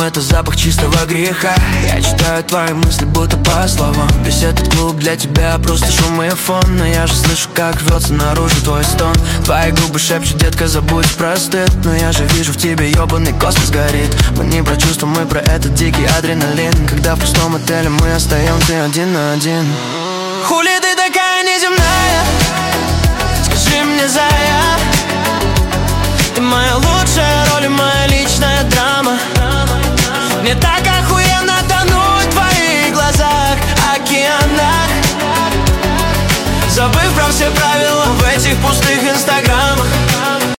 это запах чистого греха. Я читаю твои мысли будто по словам. Весь этот клуб для тебя просто шум и фон. Но я же слышу, как рвется наружу твой стон. Твои губы шепчут, детка, забудь про стыд. Но я же вижу, в тебе ёбаный космос горит. Мы не про чувства, мы про этот дикий адреналин. Когда в пустом отеле мы остаемся один на один. Хули ты такая неземная? Скажи мне, зая, ты моя лучшая роль и моя личная драма. Мне так охуенно